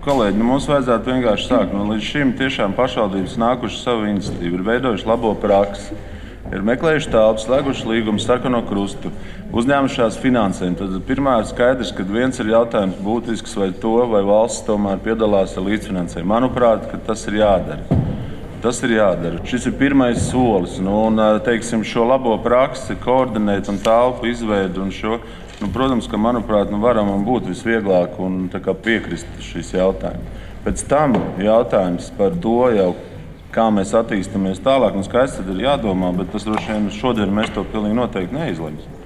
Kolēģi, mums vajadzētu vienkārši sākt. Līdz šim tiešām pašvaldības nākuši savu iniciatīvu, ir veidojuši labo praksi, ir meklējuši telpas, slēguši līgumus, Sarkano Krustu, uzņēmušās finansējumu. Tad pirmā ir skaidrs, ka viens ir jautājums būtisks, vai valsts tomēr piedalās ar līdzfinansējumu. Manuprāt, ka tas ir jādara. Tas ir jādara. Šis ir pirmais solis. Teiksim, šo labo praksi koordinēt un telpu izveidu un šo. Protams, ka, manuprāt, varam būt visvieglāk un piekrist šīs jautājumus. Pēc tam jautājums par to jau, kā mēs attīstamies tālāk. Skaidrs, tad ir jādomā, bet tas droši vien šodien mēs to pilnīgi noteikti neizlemsim.